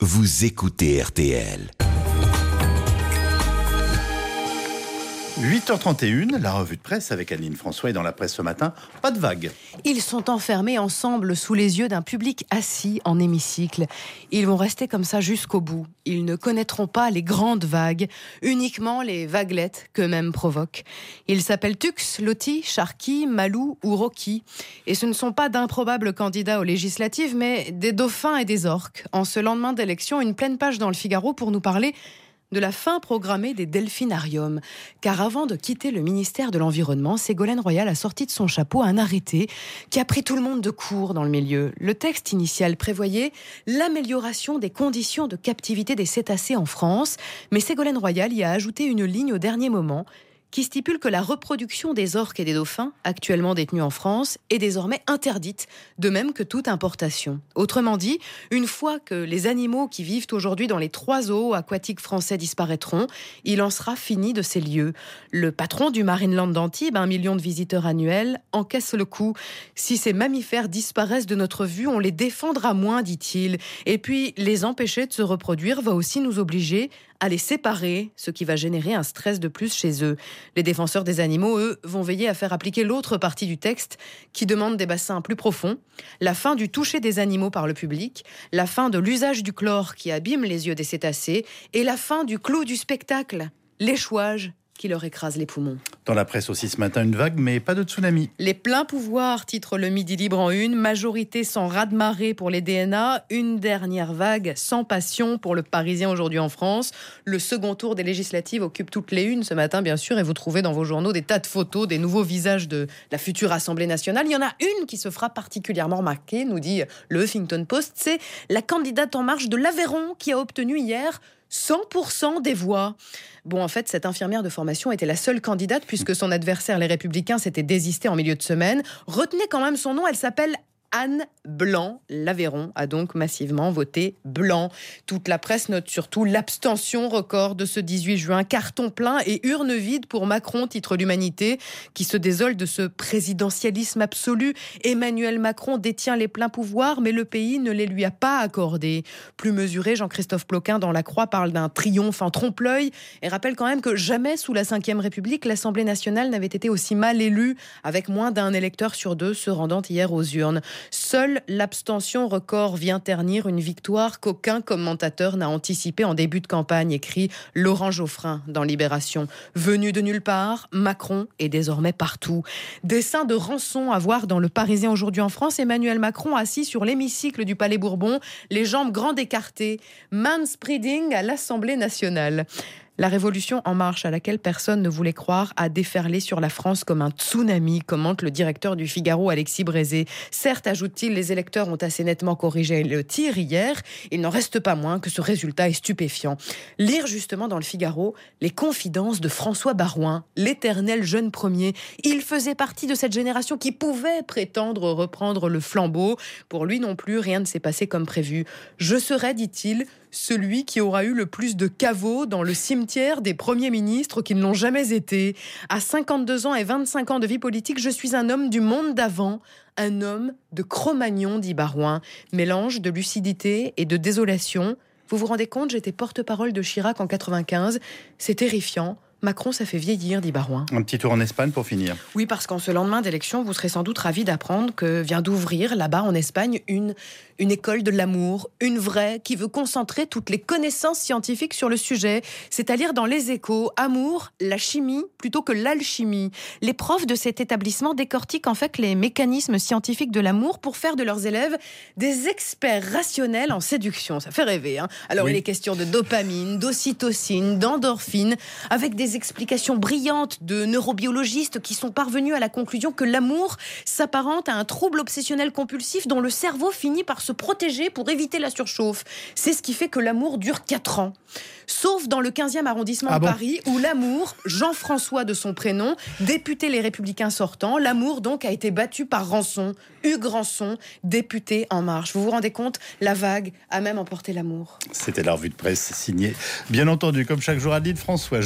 vous écoutez RTL. 8h31, la revue de presse avec Aline François. Et dans la presse ce matin, pas de vague. Ils sont enfermés ensemble sous les yeux d'un public assis en hémicycle. Ils vont rester comme ça jusqu'au bout. Ils ne connaîtront pas les grandes vagues, uniquement les vaguelettes qu'eux-mêmes provoquent. Ils s'appellent Tux, Loti, Sharky, Malou ou Rocky. Et ce ne sont pas d'improbables candidats aux législatives, mais des dauphins et des orques. En ce lendemain d'élection, une pleine page dans le Figaro pour nous parler de la fin programmée des delphinariums. Car avant de quitter le ministère de l'Environnement, Ségolène Royal a sorti de son chapeau un arrêté qui a pris tout le monde de court dans le milieu. Le texte initial prévoyait l'amélioration des conditions de captivité des cétacés en France, mais Ségolène Royal y a ajouté une ligne au dernier moment qui stipule que la reproduction des orques et des dauphins, actuellement détenus en France, est désormais interdite, de même que toute importation. Autrement dit, une fois que les animaux qui vivent aujourd'hui dans les 3 zoos aquatiques français disparaîtront, il en sera fini de ces lieux. Le patron du Marineland d'Antibes, 1 million de visiteurs annuels, encaisse le coup. Si ces mammifères disparaissent de notre vue, on les défendra moins, dit-il. Et puis, les empêcher de se reproduire va aussi nous obliger à les séparer, ce qui va générer un stress de plus chez eux. Les défenseurs des animaux, eux, vont veiller à faire appliquer l'autre partie du texte qui demande des bassins plus profonds, la fin du toucher des animaux par le public, la fin de l'usage du chlore qui abîme les yeux des cétacés et la fin du clou du spectacle, l'échouage qui leur écrase les poumons. Dans la presse aussi ce matin, une vague, mais pas de tsunami. Les pleins pouvoirs, titre le Midi Libre en une, majorité sans raz-de-marée pour les DNA, une dernière vague sans passion pour le Parisien aujourd'hui en France. Le second tour des législatives occupe toutes les unes ce matin, bien sûr, et vous trouvez dans vos journaux des tas de photos, des nouveaux visages de la future Assemblée nationale. Il y en a une qui se fera particulièrement remarquer, nous dit le Huffington Post, c'est la candidate En Marche de l'Aveyron qui a obtenu hier 100% des voix. Bon, en fait, cette infirmière de formation était la seule candidate puisque son adversaire, les Républicains, s'était désisté en milieu de semaine. Retenez quand même son nom, elle s'appelle Anne Blanc. L'Aveyron a donc massivement voté blanc. Toute la presse note surtout l'abstention record de ce 18 juin. Carton plein et urne vide pour Macron, titre l'Humanité, qui se désole de ce présidentialisme absolu. Emmanuel Macron détient les pleins pouvoirs, mais le pays ne les lui a pas accordés. Plus mesuré, Jean-Christophe Ploquin dans La Croix parle d'un triomphe en trompe-l'œil et rappelle quand même que jamais sous la Ve République, l'Assemblée nationale n'avait été aussi mal élue, avec moins d'un électeur sur 2 se rendant hier aux urnes. Seule l'abstention record vient ternir une victoire qu'aucun commentateur n'a anticipée en début de campagne, écrit Laurent Geoffrin dans Libération. Venu de nulle part, Macron est désormais partout. Dessin de rançon à voir dans Le Parisien aujourd'hui en France, Emmanuel Macron assis sur l'hémicycle du Palais Bourbon, les jambes grandes écartées, manspreading à l'Assemblée nationale. La révolution en marche à laquelle personne ne voulait croire a déferlé sur la France comme un tsunami, commente le directeur du Figaro, Alexis Brézé. Certes, ajoute-t-il, les électeurs ont assez nettement corrigé le tir hier. Il n'en reste pas moins que ce résultat est stupéfiant. Lire justement dans le Figaro les confidences de François Baroin, l'éternel jeune premier. Il faisait partie de cette génération qui pouvait prétendre reprendre le flambeau. Pour lui non plus, rien ne s'est passé comme prévu. Je serai, dit-il, celui qui aura eu le plus de caveaux dans le cimetière des premiers ministres qui ne l'ont jamais été. À 52 ans et 25 ans de vie politique, je suis un homme du monde d'avant, un homme de Cro-Magnon, dit Baroin. Mélange de lucidité et de désolation. Vous vous rendez compte, j'étais porte-parole de Chirac en 95. C'est terrifiant. Macron, ça fait vieillir, dit Baroin. Un petit tour en Espagne pour finir. Oui, parce qu'en ce lendemain d'élection, vous serez sans doute ravis d'apprendre que vient d'ouvrir là-bas en Espagne une école de l'amour, une vraie, qui veut concentrer toutes les connaissances scientifiques sur le sujet. C'est à lire dans Les Échos, amour, la chimie plutôt que l'alchimie. Les profs de cet établissement décortiquent en fait les mécanismes scientifiques de l'amour pour faire de leurs élèves des experts rationnels en séduction. Ça fait rêver, hein. Alors oui. Il est question de dopamine, d'ocytocine, d'endorphine, avec des explications brillantes de neurobiologistes qui sont parvenus à la conclusion que l'amour s'apparente à un trouble obsessionnel compulsif dont le cerveau finit par se protéger pour éviter la surchauffe. C'est ce qui fait que l'amour dure 4 ans. Sauf dans le 15e arrondissement de Paris, où l'amour, Jean-François de son prénom, député Les Républicains sortants, l'amour donc a été battu par Rançon, Hugues Rançon, député En Marche. Vous vous rendez compte ? La vague a même emporté l'amour. C'était la revue de presse signée, bien entendu, comme chaque jour, Aline François.